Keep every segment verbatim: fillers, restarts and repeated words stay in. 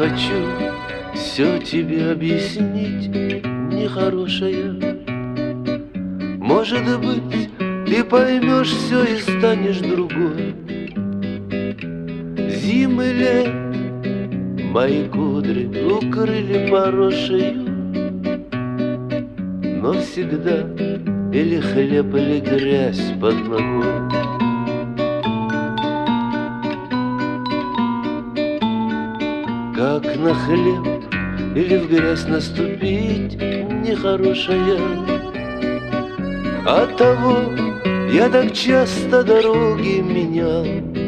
хочу все тебе объяснить, нехорошая. Может быть, ты поймешь все и станешь другой. Зимы лет мои кудри укрыли порошею, но всегда или хлеб, или грязь под ногой. Как на хлеб или в грязь наступить, нехорошая. Оттого я так часто дороги менял.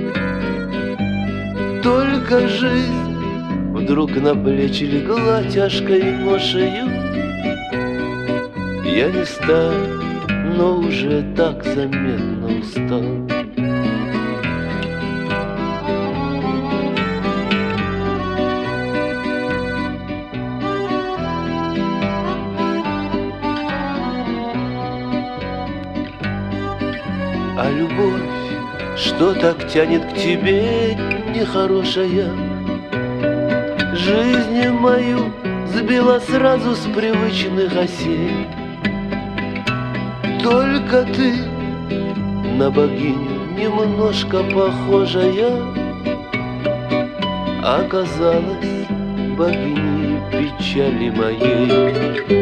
Только жизнь вдруг на плечи легла тяжкой ношею. Я не стар, но уже так заметно устал. А любовь, что так тянет к тебе, нехорошая, жизнь мою сбила сразу с привычных осей. Только ты на богиню немножко похожая оказалась богиней печали моей.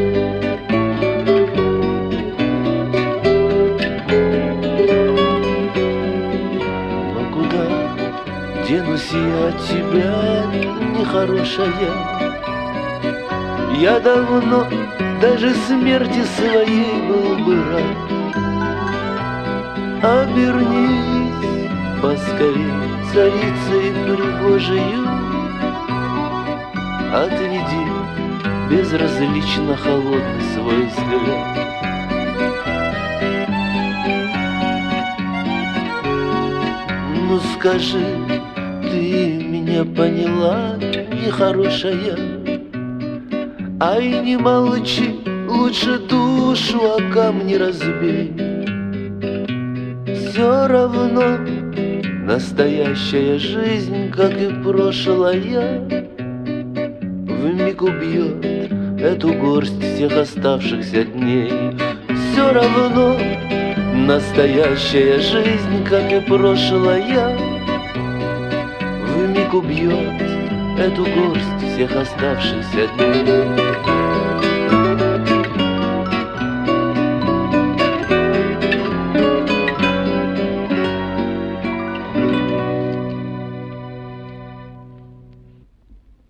Денусь я от тебя, нехорошая. Я давно даже смерти своей был бы рад. Обернись поскорей царицей пригожею, отведи безразлично холодный свой взгляд. Ну скажи, ты меня поняла, нехорошая? Ай, не молчи, лучше душу о камни разбей. Все равно настоящая жизнь, как и прошлая, вмиг убьет эту горсть всех оставшихся дней. Все равно настоящая жизнь, как и прошлая, вмиг убьет эту горсть всех оставшихся дней.